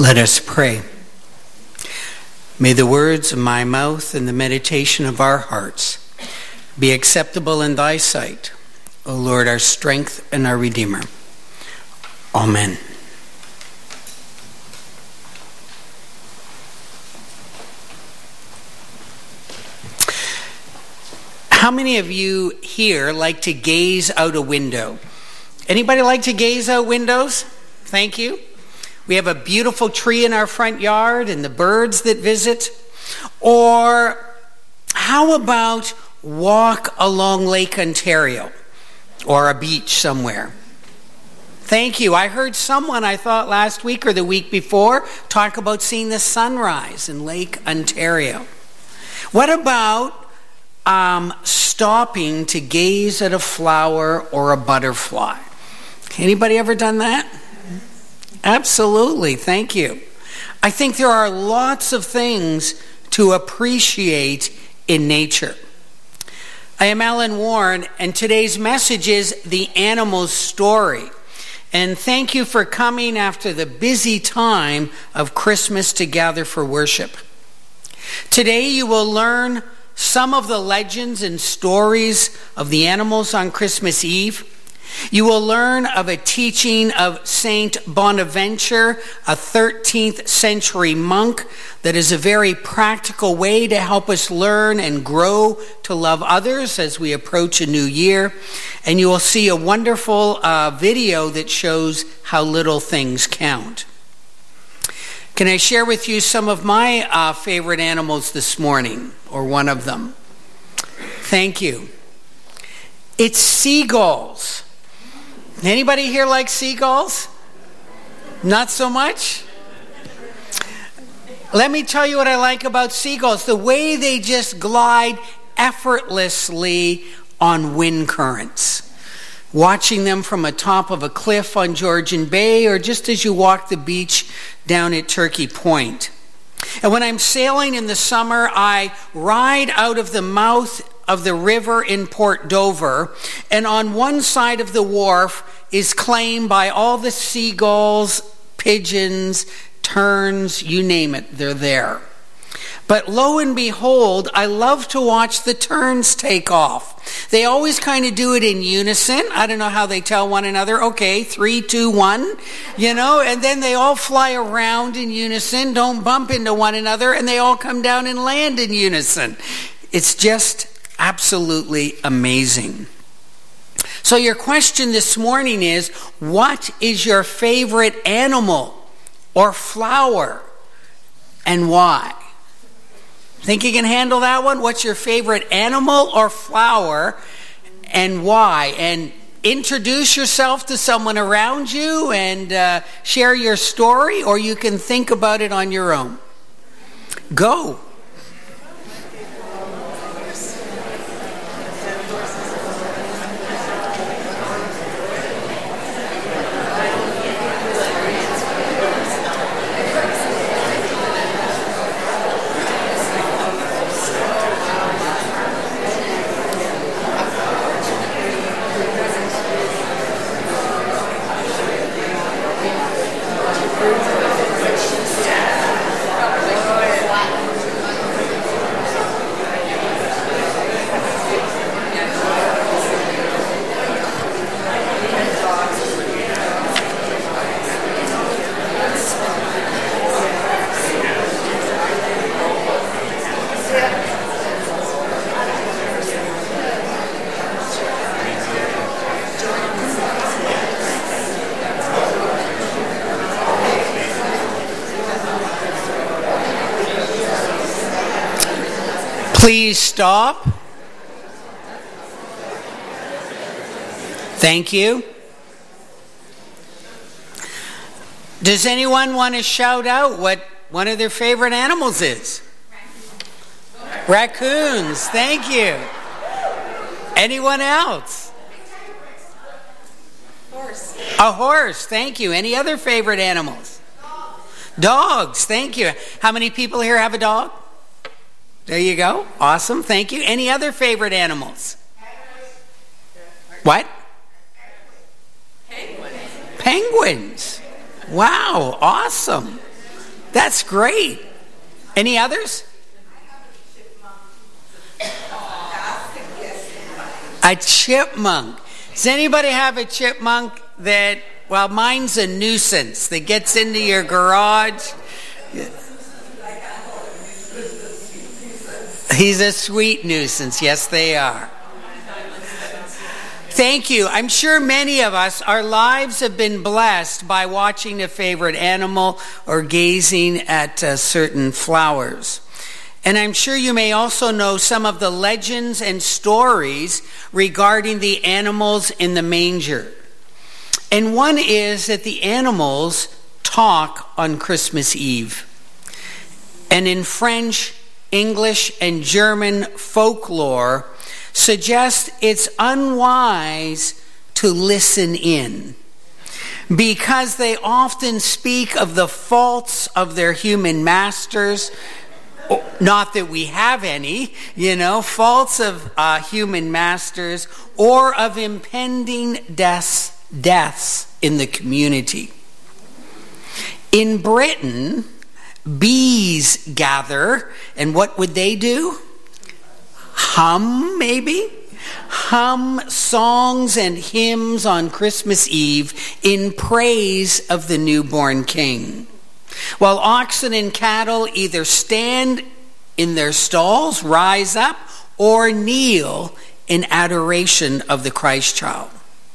Let us pray. May the words of my mouth and the meditation of our hearts be acceptable in thy sight, O Lord, our strength and our Redeemer. Amen. How many of you here like to gaze out a window? Anybody like to gaze out windows? Thank you. We have a beautiful tree in our front yard and the birds that visit. Or how about walk along Lake Ontario or a beach somewhere? Thank you. I heard someone, I thought last week or the week before, talk about seeing the sunrise in Lake Ontario. What about stopping to gaze at a flower or a butterfly? Anybody ever done that? Absolutely. Thank you. I think there are lots of things to appreciate in nature. I am Alan Warren, and today's message is The Animal's Story. And thank you for coming after the busy time of Christmas to gather for worship. Today you will learn some of the legends and stories of the animals on Christmas Eve. You will learn of a teaching of Saint Bonaventure, a 13th century monk, that is a very practical way to help us learn and grow to love others as we approach a new year. And you will see a wonderful video that shows how little things count. Can I share with you some of my favorite animals this morning, or one of them? Thank you. It's seagulls. Anybody here like seagulls? Not so much? Let me tell you what I like about seagulls. The way they just glide effortlessly on wind currents. Watching them from atop of a cliff on Georgian Bay, or just as you walk the beach down at Turkey Point. And when I'm sailing in the summer, I ride out of the mouth of the river in Port Dover, and on one side of the wharf is claimed by all the seagulls, pigeons, terns, you name it, they're there. But lo and behold, I love to watch the terns take off. They always kind of do it in unison. I don't know how they tell one another, okay, 3, 2, 1, and then they all fly around in unison, don't bump into one another, and they all come down and land in unison. It's just absolutely amazing. So your question this morning is, what is your favorite animal or flower, and why? Think you can handle that one? What's your favorite animal or flower, and why? And introduce yourself to someone around you and share your story, or you can think about it on your own. Go. Please stop. Thank you. Does anyone want to shout out what one of their favorite animals is? Raccoons. Thank you. Anyone else? Horse. A horse. Thank you. Any other favorite animals? Dogs. Thank you. How many people here have a dog? There you go. Awesome. Thank you. Any other favorite animals? What? Penguins. Wow. Awesome. That's great. Any others? A chipmunk. Does anybody have a chipmunk that, well, mine's a nuisance that gets into your garage? He's a sweet nuisance. Yes, they are. Thank you. I'm sure many of us, our lives have been blessed by watching a favorite animal or gazing at certain flowers. And I'm sure you may also know some of the legends and stories regarding the animals in the manger. And one is that the animals talk on Christmas Eve. And in French, English, and German folklore suggests it's unwise to listen in, because they often speak of the faults of their human masters. Not that we have any, faults of human masters, or of impending deaths in the community. In Britain, bees gather, and what would they do? Hum songs and hymns on Christmas Eve in praise of the newborn king. While oxen and cattle either stand in their stalls, rise up, or kneel in adoration of the Christ child.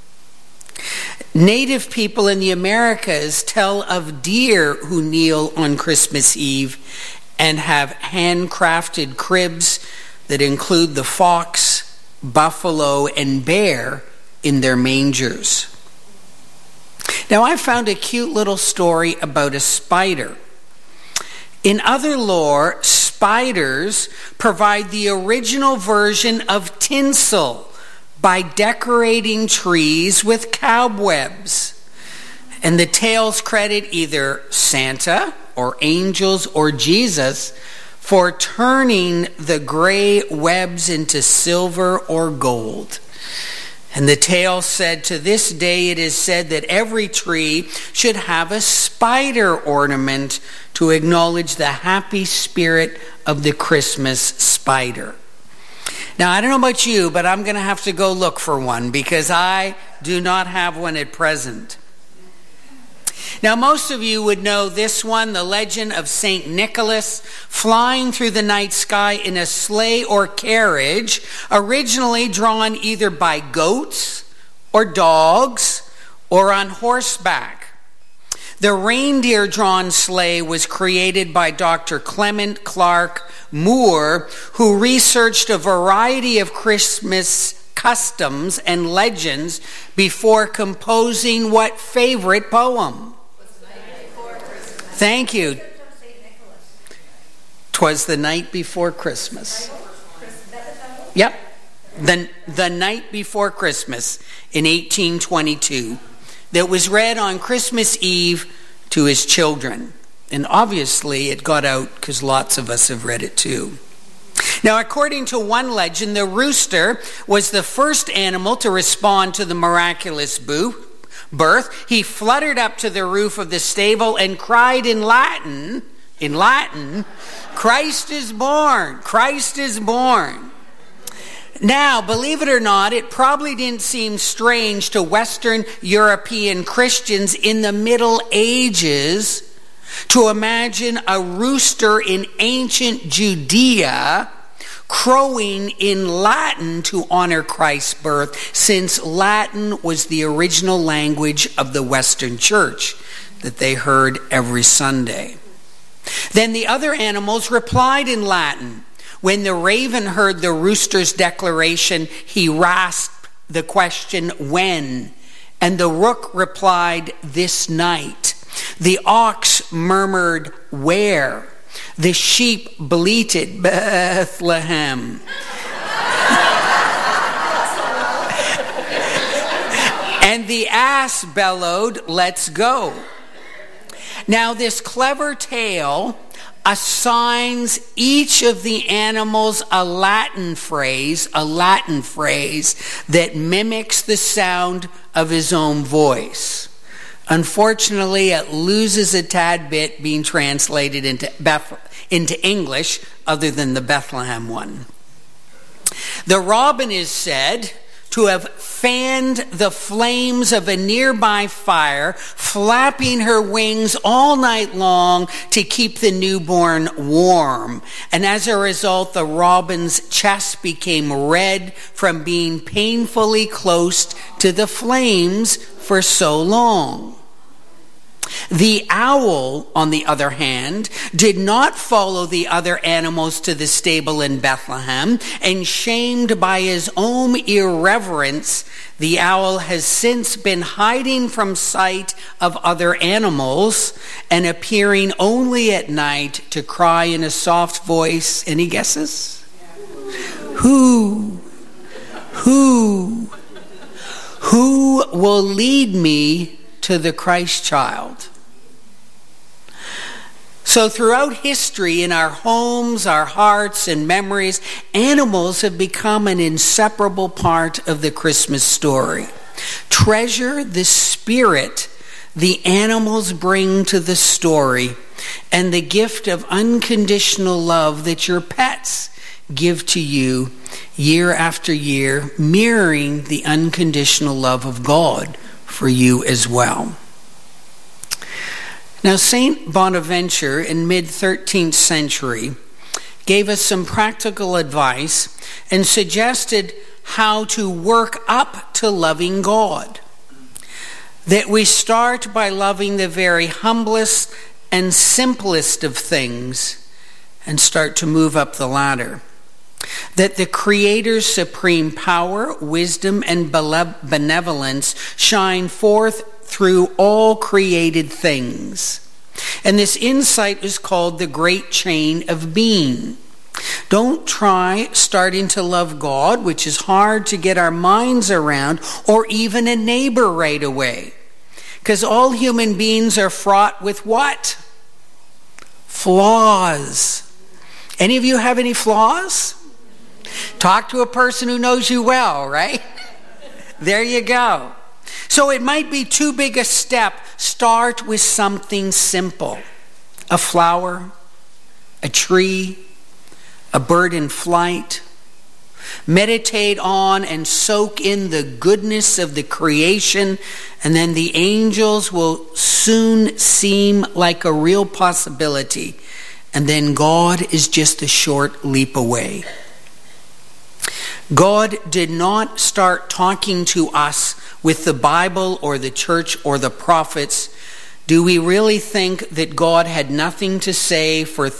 Native people in the Americas tell of deer who kneel on Christmas Eve and have handcrafted cribs that include the fox, buffalo, and bear in their mangers. Now, I found a cute little story about a spider. In other lore, spiders provide the original version of tinsel by decorating trees with cobwebs. And the tales credit either Santa or angels or Jesus for turning the gray webs into silver or gold. And the tale said, to this day it is said that every tree should have a spider ornament to acknowledge the happy spirit of the Christmas spider. Now, I don't know about you, but I'm going to have to go look for one because I do not have one at present. Now, most of you would know this one, the legend of St. Nicholas flying through the night sky in a sleigh or carriage, originally drawn either by goats or dogs or on horseback. The reindeer-drawn sleigh was created by Dr. Clement Clark Moore, who researched a variety of Christmas customs and legends before composing what favorite poem? Thank you. 'Twas the night before Christmas. Yep. The night before Christmas in 1822 that was read on Christmas Eve to his children. And obviously it got out because lots of us have read it too. Now, according to one legend, the rooster was the first animal to respond to the miraculous birth. He fluttered up to the roof of the stable and cried in Latin, Christ is born, Christ is born. Now, believe it or not, it probably didn't seem strange to Western European Christians in the Middle Ages to imagine a rooster in ancient Judea crowing in Latin to honor Christ's birth, since Latin was the original language of the Western Church that they heard every Sunday. Then the other animals replied in Latin. When the raven heard the rooster's declaration, he rasped the question, when? And the rook replied, this night. The ox murmured, where? The sheep bleated, Bethlehem. And the ass bellowed, let's go. Now, this clever tale assigns each of the animals a Latin phrase that mimics the sound of his own voice. Unfortunately, it loses a tad bit being translated into English, other than the Bethlehem one. The robin is said to have fanned the flames of a nearby fire, flapping her wings all night long to keep the newborn warm. And as a result, the robin's chest became red from being painfully close to the flames for so long. The owl, on the other hand, did not follow the other animals to the stable in Bethlehem, and shamed by his own irreverence, the owl has since been hiding from sight of other animals and appearing only at night to cry in a soft voice. Any guesses? Who will lead me to the Christ child? So throughout history, in our homes, our hearts, and memories, animals have become an inseparable part of the Christmas story. Treasure the spirit the animals bring to the story and the gift of unconditional love that your pets give to you year after year, mirroring the unconditional love of God for you as well. Now, Saint Bonaventure in mid-13th century gave us some practical advice and suggested how to work up to loving God. That we start by loving the very humblest and simplest of things and start to move up the ladder. That the Creator's supreme power, wisdom, and benevolence shine forth through all created things. And this insight is called the Great Chain of Being. Don't try starting to love God, which is hard to get our minds around, or even a neighbor right away. Because all human beings are fraught with what? Flaws. Any of you have any flaws? Talk to a person who knows you well, right? There you go. So it might be too big a step. Start with something simple. A flower, a tree, a bird in flight. Meditate on and soak in the goodness of the creation, and then the angels will soon seem like a real possibility. And then God is just a short leap away. God did not start talking to us with the Bible or the church or the prophets. Do we really think that God had nothing to say for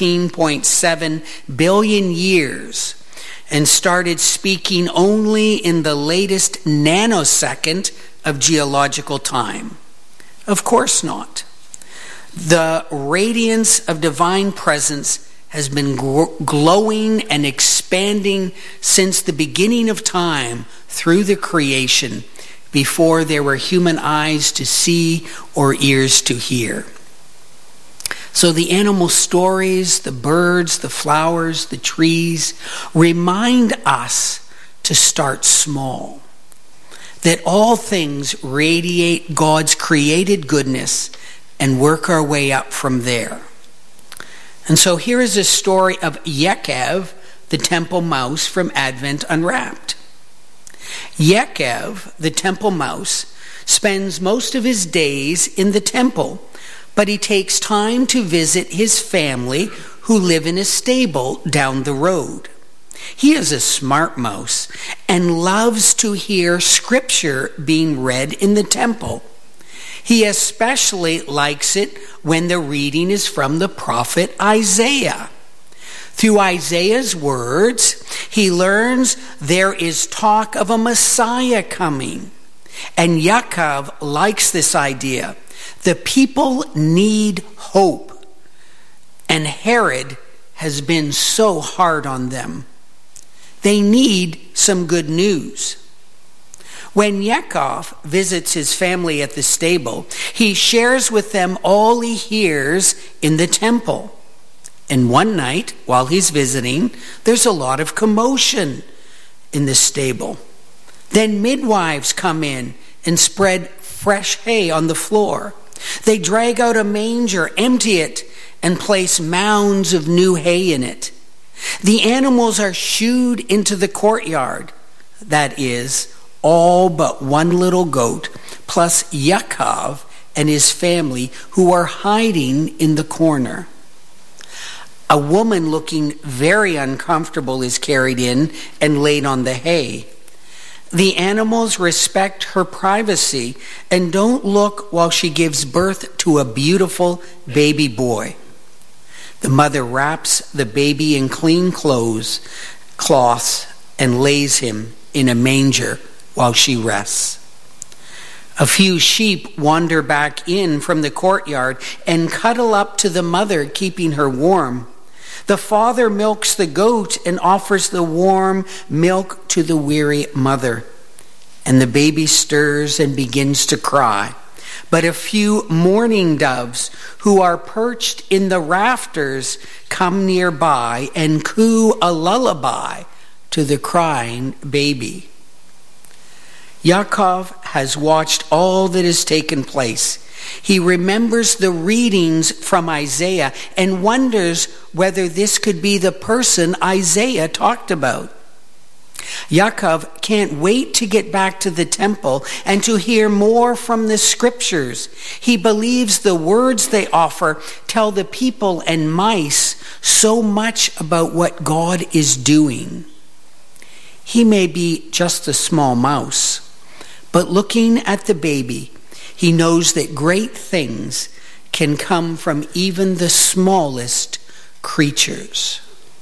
13.7 billion years and started speaking only in the latest nanosecond of geological time? Of course not. The radiance of divine presence has been glowing and expanding since the beginning of time through the creation, before there were human eyes to see or ears to hear. So the animal stories, the birds, the flowers, the trees, remind us to start small. That all things radiate God's created goodness and work our way up from there. And so here is a story of Yaakov, the temple mouse, from Advent Unwrapped. Yaakov, the temple mouse, spends most of his days in the temple, but he takes time to visit his family who live in a stable down the road. He is a smart mouse and loves to hear scripture being read in the temple. He especially likes it when the reading is from the prophet Isaiah. Through Isaiah's words, he learns there is talk of a Messiah coming. And Yaakov likes this idea. The people need hope. And Herod has been so hard on them. They need some good news. When Yaakov visits his family at the stable, he shares with them all he hears in the temple. And one night, while he's visiting, there's a lot of commotion in the stable. Then midwives come in and spread fresh hay on the floor. They drag out a manger, empty it, and place mounds of new hay in it. The animals are shooed into the courtyard. That is, all but one little goat, plus Yaakov and his family, who are hiding in the corner. A woman looking very uncomfortable is carried in and laid on the hay. The animals respect her privacy and don't look while she gives birth to a beautiful baby boy. The mother wraps the baby in clean cloths and lays him in a manger while she rests. A few sheep wander back in from the courtyard and cuddle up to the mother, keeping her warm. The father milks the goat and offers the warm milk to the weary mother. And the baby stirs and begins to cry. But a few mourning doves who are perched in the rafters come nearby and coo a lullaby to the crying baby. Yaakov has watched all that has taken place. He remembers the readings from Isaiah and wonders whether this could be the person Isaiah talked about. Yaakov can't wait to get back to the temple and to hear more from the scriptures. He believes the words they offer tell the people and mice so much about what God is doing. He may be just a small mouse, but looking at the baby, he knows that great things can come from even the smallest creatures.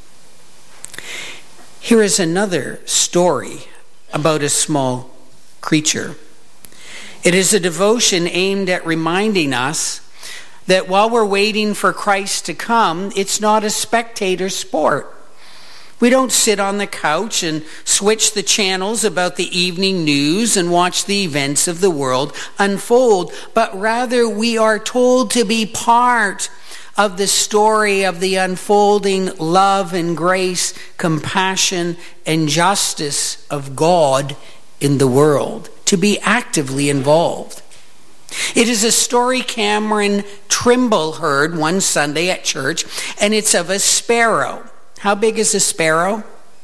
Here is another story about a small creature. It is a devotion aimed at reminding us that while we're waiting for Christ to come, it's not a spectator sport. We don't sit on the couch and switch the channels about the evening news and watch the events of the world unfold, but rather we are told to be part of the story of the unfolding love and grace, compassion and justice of God in the world, to be actively involved. It is a story Cameron Trimble heard one Sunday at church, and it's of a sparrow. How big is a sparrow?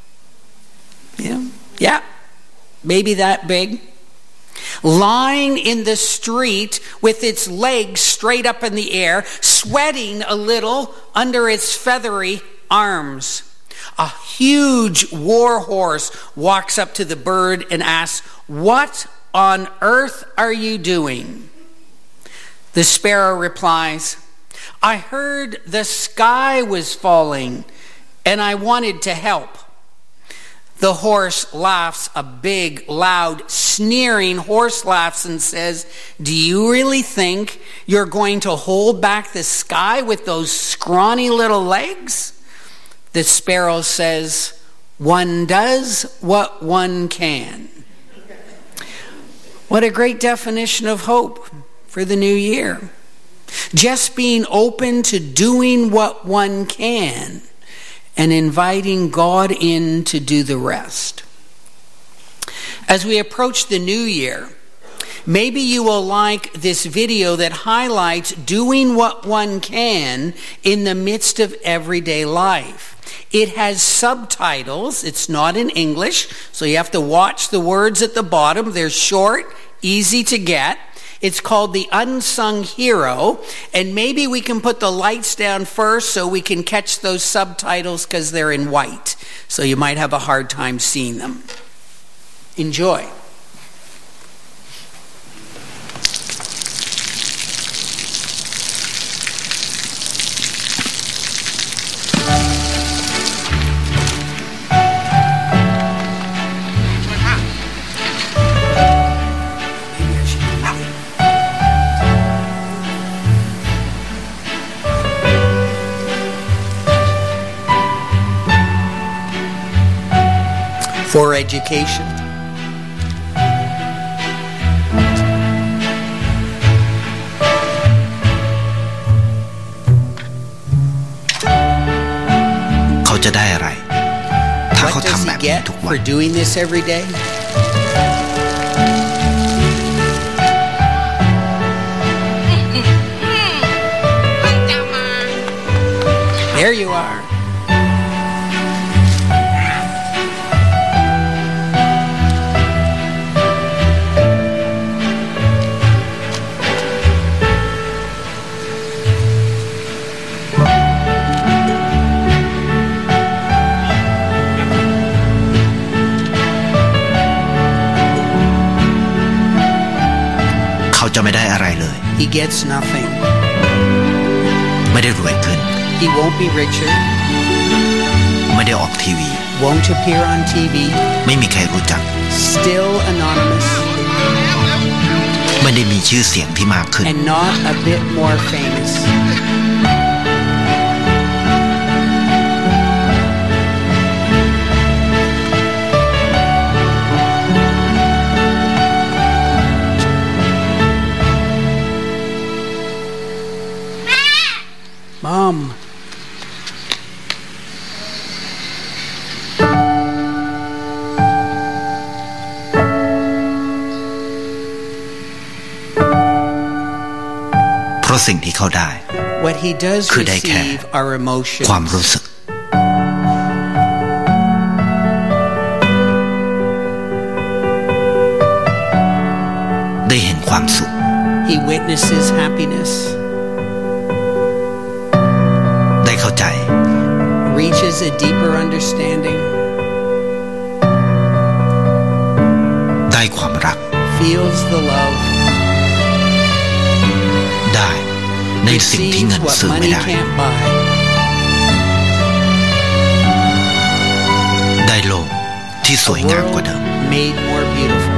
Yeah, maybe that big. Lying in the street with its legs straight up in the air, sweating a little under its feathery arms. A huge war horse walks up to the bird and asks, "What on earth are you doing?" The sparrow replies, "I heard the sky was falling and I wanted to help." The horse laughs a big, loud, sneering horse laughs and says, "Do you really think you're going to hold back the sky with those scrawny little legs?" The sparrow says, "One does what one can." What a great definition of hope for the new year. Just being open to doing what one can and inviting God in to do the rest. As we approach the new year, maybe you will like this video that highlights doing what one can in the midst of everyday life. It has subtitles. It's not in English, so you have to watch the words at the bottom. They're short, easy to get. It's called The Unsung Hero, and maybe we can put the lights down first so we can catch those subtitles because they're in white, so you might have a hard time seeing them. Enjoy. For education. What does he get for doing this every day? เขาจะไม่ได้อะไรเลย He gets nothing. ไม่ได้รวยขึ้น He won't be richer. ไม่ได้ออกทีวี Won't appear on TV. ไม่มีใครรู้จัก Still anonymous. ไม่ได้มีชื่อเสียงที่มากขึ้น And not a bit more famous. Mom. เพราะสิ่งที่เขาได้ What he does คือได้แค่ receive are emotions. ความรู้สึกได้เห็นความสุข He witnesses happiness. ได้เข้าใจ Reaches a deeper understanding. ได้ความรัก Feels the love. ได้ในสิ่งที่ Receives เงิน what ซื้อไม่ money ได้ can't buy. ได้โลกที่สวยงามกว่าเดิม Made more beautiful.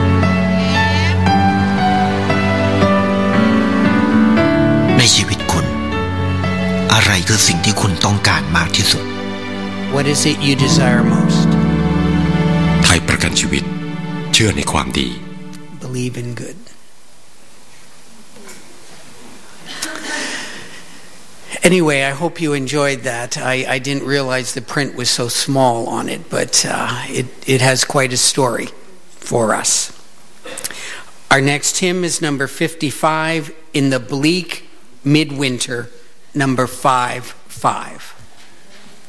ในชีวิตคุณอะไรคือสิ่งที่คุณต้องการมากที่สุด What is it you desire most? ไทยประกันชีวิตเชื่อในความดี Believe in good. Anyway, I hope you enjoyed that. I didn't realize the print was so small on it, but it has quite a story for us. Our next hymn is number 55, In the Bleak Midwinter, number 5-5.